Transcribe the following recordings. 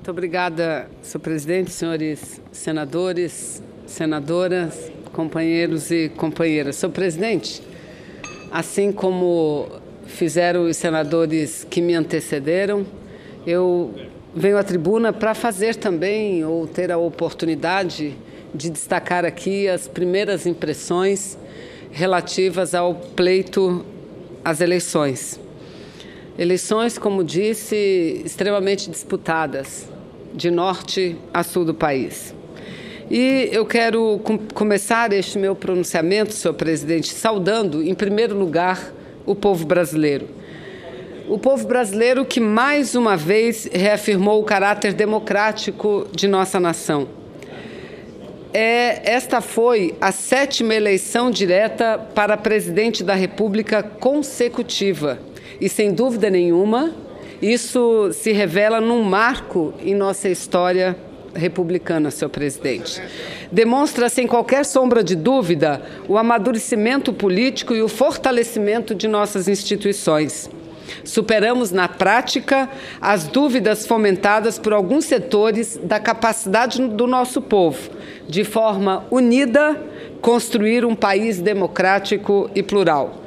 Muito obrigada, senhor presidente, senhores senadores, senadoras, companheiros e companheiras. Senhor presidente, assim como fizeram os senadores que me antecederam, eu venho à tribuna para fazer também, ou ter a oportunidade de destacar aqui as primeiras impressões relativas ao pleito às eleições. Eleições, como disse, extremamente disputadas, de norte a sul do país. E eu quero começar este meu pronunciamento, senhor presidente, saudando, em primeiro lugar, o povo brasileiro. O povo brasileiro que, mais uma vez, reafirmou o caráter democrático de nossa nação. Esta foi a 7ª eleição direta para presidente da República consecutiva. E, sem dúvida nenhuma, isso se revela num marco em nossa história republicana, senhor presidente. Demonstra, sem qualquer sombra de dúvida, o amadurecimento político e o fortalecimento de nossas instituições. Superamos, na prática, as dúvidas fomentadas por alguns setores da capacidade do nosso povo, de forma unida, construir um país democrático e plural.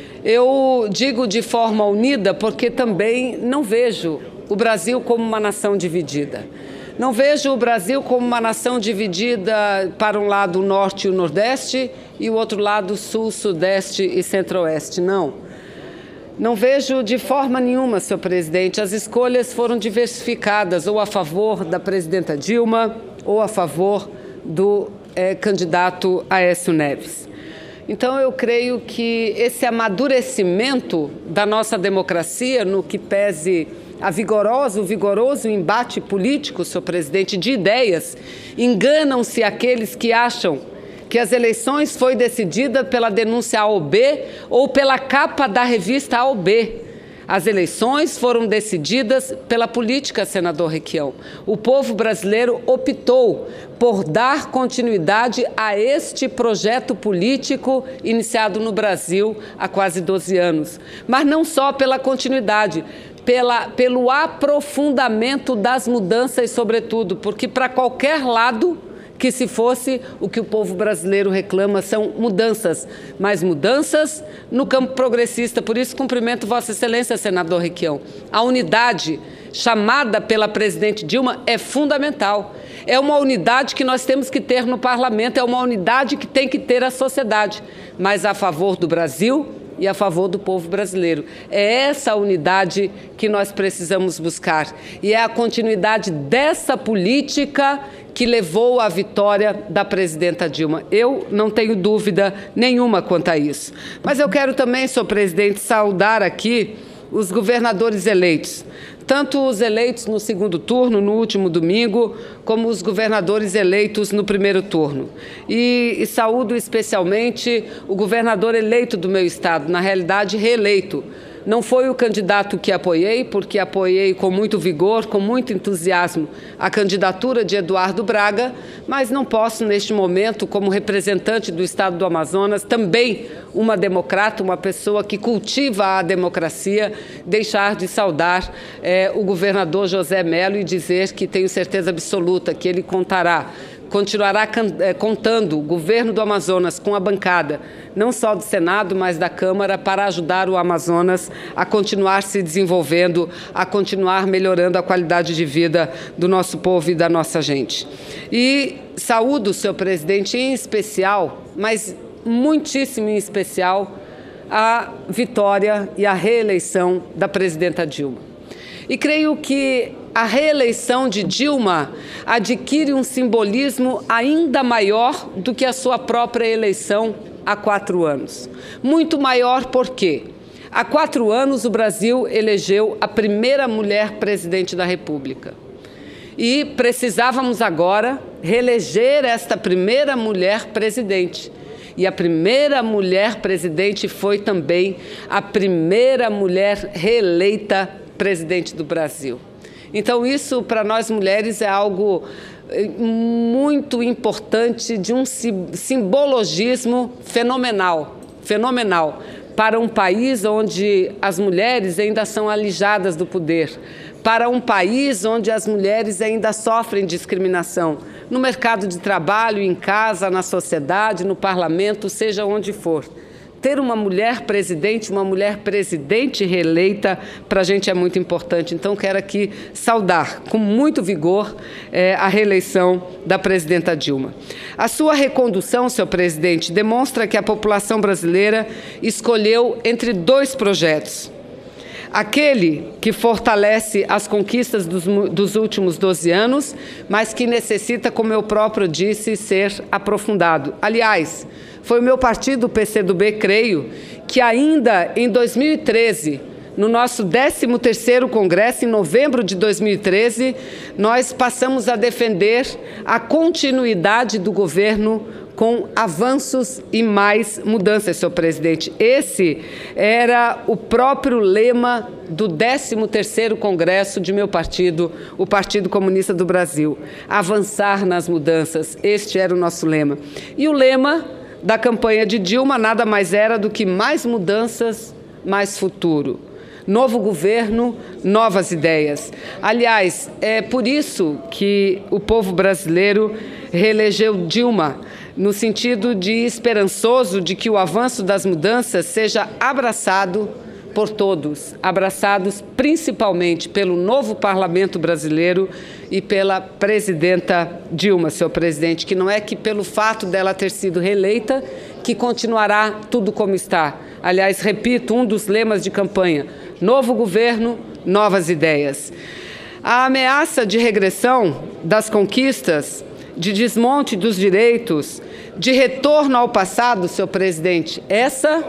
Eu digo de forma unida porque também não vejo o Brasil como uma nação dividida. Não vejo o Brasil como uma nação dividida para um lado o norte e o nordeste e o outro lado o sul, sudeste e centro-oeste, não. Não vejo de forma nenhuma, senhor presidente. As escolhas foram diversificadas, ou a favor da presidenta Dilma, ou a favor do candidato Aécio Neves. Então, eu creio que esse amadurecimento da nossa democracia, no que pese o vigoroso embate político, senhor presidente, de ideias, enganam-se aqueles que acham que as eleições foi decidida pela denúncia A ou B ou pela capa da revista A ou B. As eleições foram decididas pela política, senador Requião. O povo brasileiro optou por dar continuidade a este projeto político iniciado no Brasil há quase 12 anos. Mas não só pela continuidade, pelo aprofundamento das mudanças, sobretudo, porque para qualquer lado que se fosse, o que o povo brasileiro reclama são mudanças, mas mudanças no campo progressista. Por isso, cumprimento Vossa Excelência, senador Requião. A unidade chamada pela presidente Dilma é fundamental. É uma unidade que nós temos que ter no parlamento, é uma unidade que tem que ter a sociedade, mas a favor do Brasil e a favor do povo brasileiro. É essa unidade que nós precisamos buscar. E é a continuidade dessa política que levou à vitória da presidenta Dilma. Eu não tenho dúvida nenhuma quanto a isso. Mas eu quero também, senhor presidente, saudar aqui os governadores eleitos, tanto os eleitos no segundo turno, no último domingo, como os governadores eleitos no primeiro turno. E saúdo especialmente o governador eleito do meu estado, na realidade reeleito. Não foi o candidato que apoiei, porque apoiei com muito vigor, com muito entusiasmo, a candidatura de Eduardo Braga, mas não posso, neste momento, como representante do Estado do Amazonas, também uma democrata, uma pessoa que cultiva a democracia, deixar de saudar o governador José Mello e dizer que tenho certeza absoluta que ele continuará contando o governo do Amazonas com a bancada, não só do Senado, mas da Câmara, para ajudar o Amazonas a continuar se desenvolvendo, a continuar melhorando a qualidade de vida do nosso povo e da nossa gente. E saúdo, senhor presidente, em especial, mas muitíssimo em especial, a vitória e a reeleição da presidenta Dilma. E creio que a reeleição de Dilma adquire um simbolismo ainda maior do que a sua própria eleição há 4 anos. Muito maior porque há 4 anos o Brasil elegeu a primeira mulher presidente da República. E precisávamos agora reeleger esta primeira mulher presidente. E a primeira mulher presidente foi também a primeira mulher reeleita presidente do Brasil. Então, isso, para nós mulheres, é algo muito importante, de um simbologismo fenomenal, para um país onde as mulheres ainda são alijadas do poder, para um país onde as mulheres ainda sofrem discriminação, no mercado de trabalho, em casa, na sociedade, no parlamento, seja onde for. Ter uma mulher presidente reeleita, para a gente é muito importante. Então, quero aqui saudar com muito vigor a reeleição da presidenta Dilma. A sua recondução, senhor presidente, demonstra que a população brasileira escolheu entre dois projetos. Aquele que fortalece as conquistas dos últimos 12 anos, mas que necessita, como eu próprio disse, ser aprofundado. Aliás, foi o meu partido, o PCdoB, creio, que ainda em 2013, no nosso 13º Congresso, em novembro de 2013, nós passamos a defender a continuidade do governo com avanços e mais mudanças, senhor presidente. Esse era o próprio lema do 13º Congresso de meu partido, o Partido Comunista do Brasil. Avançar nas mudanças, este era o nosso lema. E o lema da campanha de Dilma nada mais era do que mais mudanças, mais futuro. Novo governo, novas ideias. Aliás, é por isso que o povo brasileiro reelegeu Dilma, no sentido de esperançoso de que o avanço das mudanças seja abraçado por todos, abraçados principalmente pelo novo parlamento brasileiro e pela presidenta Dilma, senhor presidente, que não é que pelo fato dela ter sido reeleita que continuará tudo como está. Aliás, repito, um dos lemas de campanha: novo governo, novas ideias. A ameaça de regressão das conquistas, de desmonte dos direitos, de retorno ao passado, senhor presidente, essa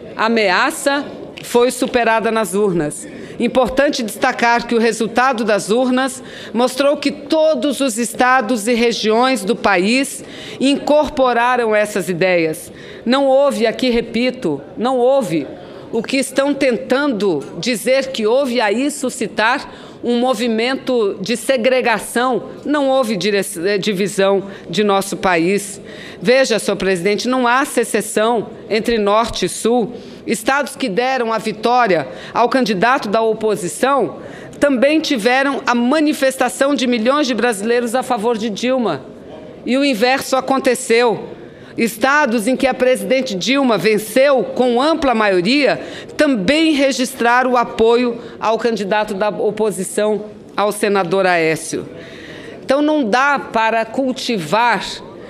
ameaça foi superada nas urnas. Importante destacar que o resultado das urnas mostrou que todos os estados e regiões do país incorporaram essas ideias. Não houve, aqui repito, não houve o que estão tentando dizer que houve aí suscitar um movimento de segregação. Não houve divisão de nosso país. Veja, senhor presidente, não há secessão entre norte e sul. Estados que deram a vitória ao candidato da oposição também tiveram a manifestação de milhões de brasileiros a favor de Dilma. E o inverso aconteceu. Estados em que a presidente Dilma venceu com ampla maioria também registraram o apoio ao candidato da oposição, ao senador Aécio. Então, não dá para cultivar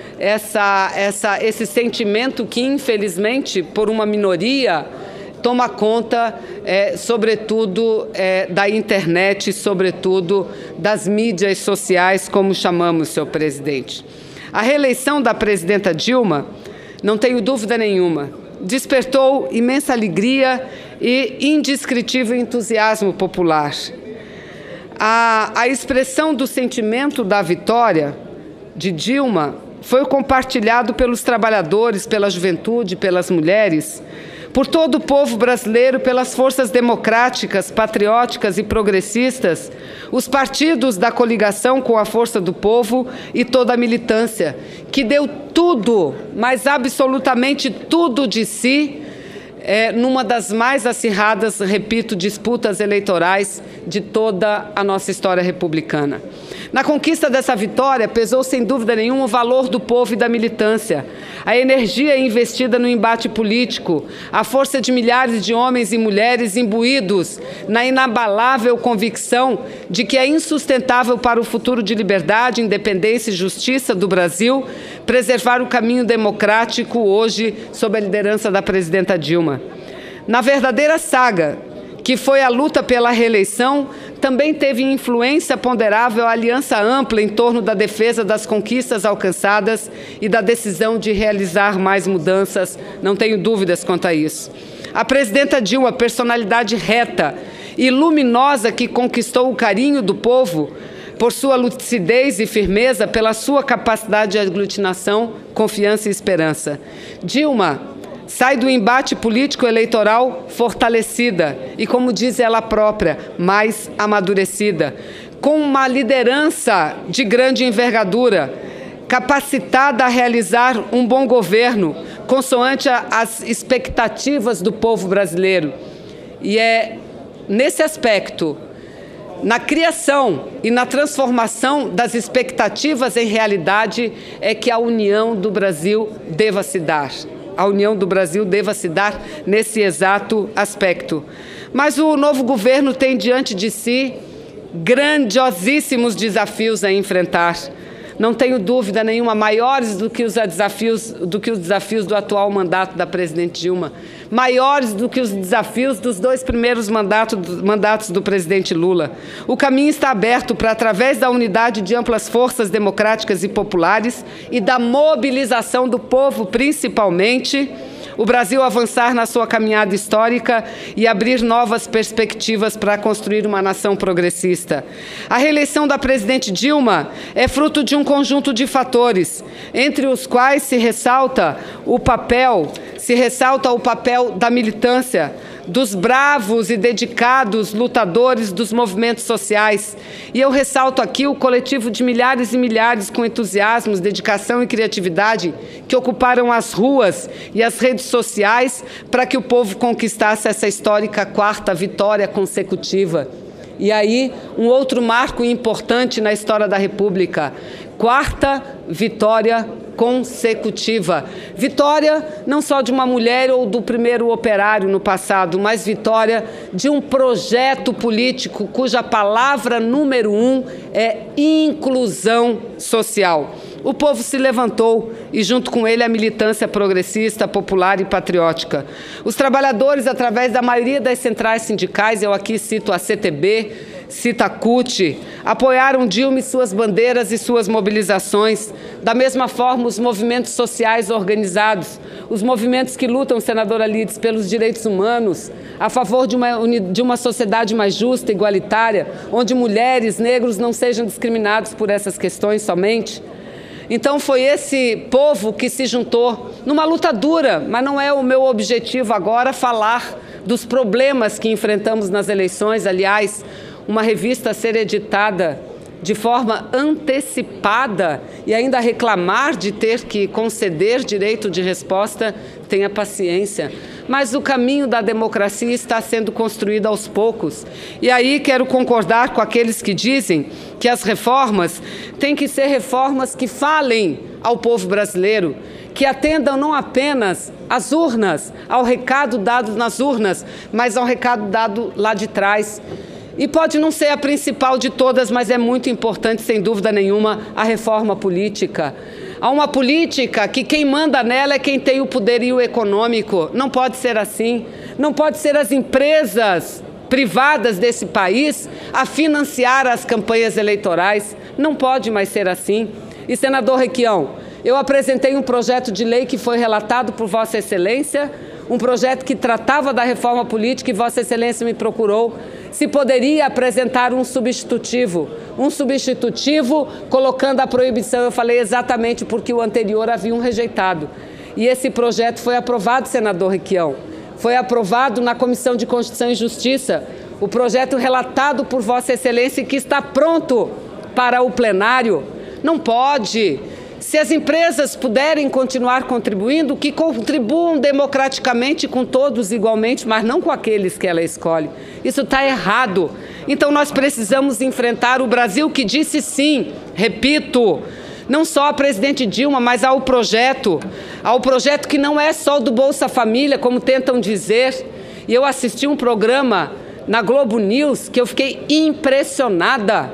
esse sentimento que, infelizmente, por uma minoria, toma conta, sobretudo, da internet, sobretudo das mídias sociais, como chamamos, senhor presidente. A reeleição da presidenta Dilma, não tenho dúvida nenhuma, despertou imensa alegria e indescritível entusiasmo popular. A expressão do sentimento da vitória de Dilma foi compartilhado pelos trabalhadores, pela juventude, pelas mulheres, por todo o povo brasileiro, pelas forças democráticas, patrióticas e progressistas, os partidos da coligação com a Força do Povo e toda a militância, que deu tudo, mas absolutamente tudo de si, numa das mais acirradas, repito, disputas eleitorais de toda a nossa história republicana. Na conquista dessa vitória, pesou sem dúvida nenhuma o valor do povo e da militância, a energia investida no embate político, a força de milhares de homens e mulheres imbuídos na inabalável convicção de que é insustentável para o futuro de liberdade, independência e justiça do Brasil preservar o caminho democrático hoje sob a liderança da presidenta Dilma. Na verdadeira saga, que foi a luta pela reeleição, também teve influência ponderável a aliança ampla em torno da defesa das conquistas alcançadas e da decisão de realizar mais mudanças, não tenho dúvidas quanto a isso. A presidenta Dilma, personalidade reta e luminosa que conquistou o carinho do povo, por sua lucidez e firmeza, pela sua capacidade de aglutinação, confiança e esperança. Dilma sai do embate político-eleitoral fortalecida e, como diz ela própria, mais amadurecida, com uma liderança de grande envergadura, capacitada a realizar um bom governo, consoante as expectativas do povo brasileiro. E é nesse aspecto, na criação e na transformação das expectativas em realidade é que a união do Brasil deva se dar. A união do Brasil deva se dar nesse exato aspecto. Mas o novo governo tem diante de si grandiosíssimos desafios a enfrentar. Não tenho dúvida nenhuma, maiores do que os desafios do atual mandato da presidente Dilma, maiores do que os desafios dos 2 primeiros mandatos do presidente Lula. O caminho está aberto para, através da unidade de amplas forças democráticas e populares e da mobilização do povo, principalmente, o Brasil avançar na sua caminhada histórica e abrir novas perspectivas para construir uma nação progressista. A reeleição da presidente Dilma é fruto de um conjunto de fatores, entre os quais se ressalta o papel da militância, dos bravos e dedicados lutadores dos movimentos sociais. E eu ressalto aqui o coletivo de milhares e milhares com entusiasmo, dedicação e criatividade que ocuparam as ruas e as redes sociais para que o povo conquistasse essa histórica 4ª vitória consecutiva. E aí, um outro marco importante na história da República, 4ª vitória consecutiva. Vitória não só de uma mulher ou do primeiro operário no passado, mas vitória de um projeto político cuja palavra número 1 é inclusão social. O povo se levantou e, junto com ele, a militância progressista, popular e patriótica. Os trabalhadores, através da maioria das centrais sindicais, eu aqui cito a CTB, cito a CUT, apoiaram Dilma e suas bandeiras e suas mobilizações. Da mesma forma, os movimentos sociais organizados, os movimentos que lutam, senadora Lides, pelos direitos humanos, a favor de uma sociedade mais justa, igualitária, onde mulheres, negros não sejam discriminados por essas questões somente. Então foi esse povo que se juntou numa luta dura, mas não é o meu objetivo agora falar dos problemas que enfrentamos nas eleições. Aliás, uma revista a ser editada de forma antecipada e ainda reclamar de ter que conceder direito de resposta, tenha paciência. Mas o caminho da democracia está sendo construído aos poucos. E aí quero concordar com aqueles que dizem que as reformas têm que ser reformas que falem ao povo brasileiro, que atendam não apenas às urnas, ao recado dado nas urnas, mas ao recado dado lá de trás. E pode não ser a principal de todas, mas é muito importante, sem dúvida nenhuma, a reforma política. Há uma política que quem manda nela é quem tem o poderio econômico. Não pode ser assim. Não pode ser as empresas privadas desse país a financiar as campanhas eleitorais. Não pode mais ser assim. E, senador Requião, eu apresentei um projeto de lei que foi relatado por Vossa Excelência, um projeto que tratava da reforma política e Vossa Excelência me procurou se poderia apresentar um substitutivo colocando a proibição. Eu falei exatamente porque o anterior haviam rejeitado. E esse projeto foi aprovado, senador Requião. Foi aprovado na Comissão de Constituição e Justiça, o projeto relatado por Vossa Excelência e que está pronto para o plenário. Não pode. Se as empresas puderem continuar contribuindo, que contribuam democraticamente com todos igualmente, mas não com aqueles que ela escolhe. Isso está errado. Então nós precisamos enfrentar o Brasil que disse sim, repito, não só a presidente Dilma, mas ao projeto que não é só do Bolsa Família, como tentam dizer. E eu assisti um programa na Globo News que eu fiquei impressionada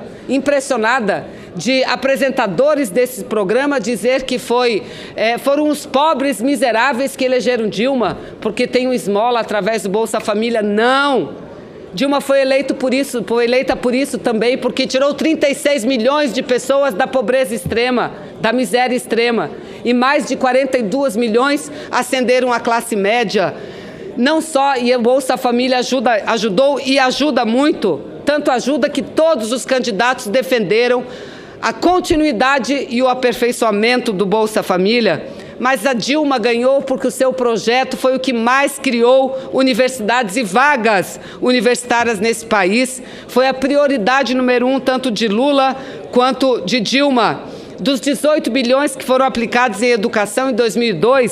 de apresentadores desse programa dizer que foram os pobres miseráveis que elegeram Dilma, porque tem um esmola através do Bolsa Família. Não! Dilma foi eleita por isso também, porque tirou 36 milhões de pessoas da pobreza extrema, da miséria extrema, e mais de 42 milhões ascenderam à classe média. Não só, e o Bolsa Família ajudou e ajuda muito, tanto ajuda que todos os candidatos defenderam a continuidade e o aperfeiçoamento do Bolsa Família, mas a Dilma ganhou porque o seu projeto foi o que mais criou universidades e vagas universitárias nesse país. Foi a prioridade número 1, tanto de Lula quanto de Dilma. Dos 18 bilhões que foram aplicados em educação em 2002,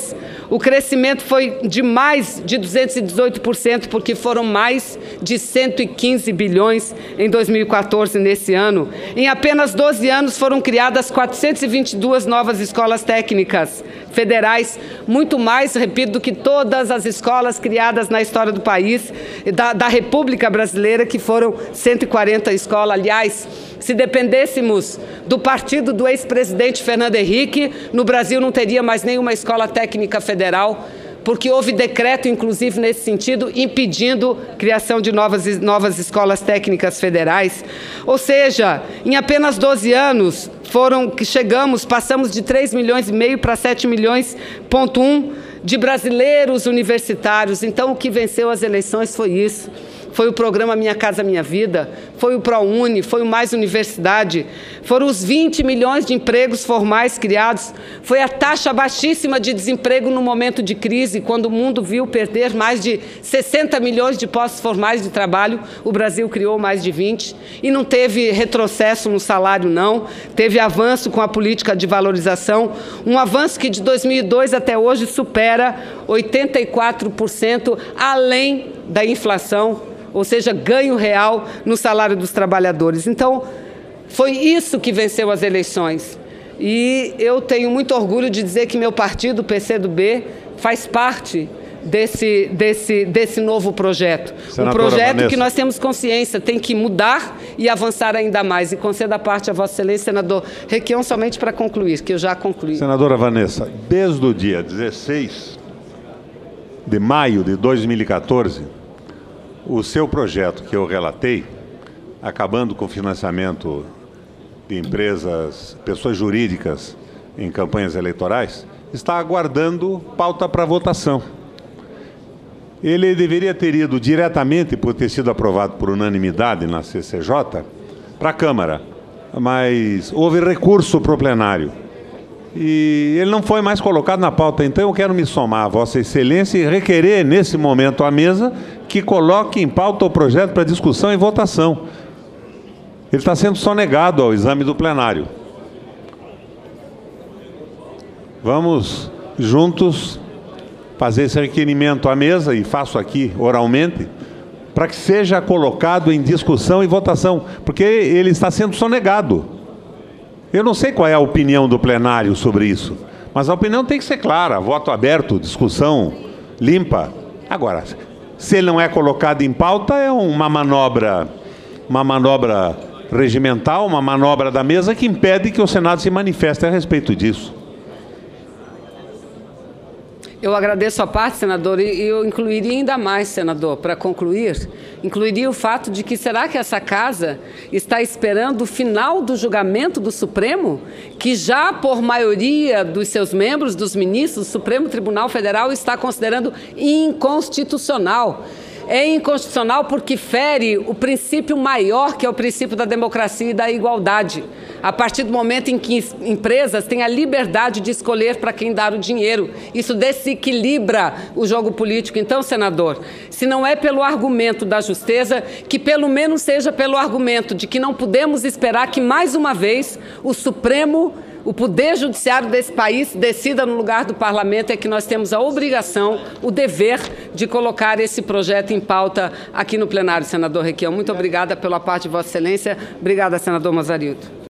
O crescimento foi de mais de 218%, porque foram mais de 115 bilhões em 2014, nesse ano. Em apenas 12 anos foram criadas 422 novas escolas técnicas federais, muito mais, repito, do que todas as escolas criadas na história do país, da República Brasileira, que foram 140 escolas. Aliás, se dependêssemos do partido do ex-presidente Fernando Henrique, no Brasil não teria mais nenhuma escola técnica federal, porque houve decreto, inclusive, nesse sentido, impedindo a criação de novas escolas técnicas federais. Ou seja, em apenas 12 anos, passamos de 3,5 milhões para 7,1 milhões de brasileiros universitários. Então, o que venceu as eleições foi isso. Foi o programa Minha Casa Minha Vida, foi o ProUni, foi o Mais Universidade, foram os 20 milhões de empregos formais criados, foi a taxa baixíssima de desemprego no momento de crise, quando o mundo viu perder mais de 60 milhões de postos formais de trabalho, o Brasil criou mais de 20, e não teve retrocesso no salário, não, teve avanço com a política de valorização, um avanço que de 2002 até hoje supera 84%, além da inflação, ou seja, ganho real no salário dos trabalhadores. Então, foi isso que venceu as eleições. E eu tenho muito orgulho de dizer que meu partido, o PCdoB, faz parte desse novo projeto. Um projeto Vanessa, que nós temos consciência, tem que mudar e avançar ainda mais. E concedo a parte a Vossa Excelência, senador Requião, somente para concluir, que eu já concluí. Senadora Vanessa, desde o dia 16 de maio de 2014, o seu projeto que eu relatei, acabando com o financiamento de empresas, pessoas jurídicas em campanhas eleitorais, está aguardando pauta para votação. Ele deveria ter ido diretamente, por ter sido aprovado por unanimidade na CCJ, para a Câmara, mas houve recurso para o plenário. E ele não foi mais colocado na pauta. Então eu quero me somar a Vossa Excelência e requerer, nesse momento, à mesa que coloque em pauta o projeto para discussão e votação. Ele está sendo sonegado ao exame do plenário. Vamos juntos fazer esse requerimento à mesa, e faço aqui oralmente, para que seja colocado em discussão e votação, porque ele está sendo sonegado. Eu não sei qual é a opinião do plenário sobre isso, mas a opinião tem que ser clara, voto aberto, discussão limpa. Agora, se ele não é colocado em pauta, é uma manobra regimental, uma manobra da mesa que impede que o Senado se manifeste a respeito disso. Eu agradeço a parte, senador, e eu incluiria ainda mais, senador, para concluir, incluiria o fato de que será que essa casa está esperando o final do julgamento do Supremo, que já por maioria dos seus membros, dos ministros, o Supremo Tribunal Federal está considerando inconstitucional. É inconstitucional porque fere o princípio maior, que é o princípio da democracia e da igualdade. A partir do momento em que empresas têm a liberdade de escolher para quem dar o dinheiro, isso desequilibra o jogo político. Então, senador, se não é pelo argumento da justeza, que pelo menos seja pelo argumento de que não podemos esperar que, mais uma vez, o Supremo, o Poder Judiciário desse país decida no lugar do Parlamento, é que nós temos a obrigação, o dever de colocar esse projeto em pauta aqui no plenário, senador Requião. Muito obrigada pela parte de Vossa Excelência. Obrigada, senador Mazarildo.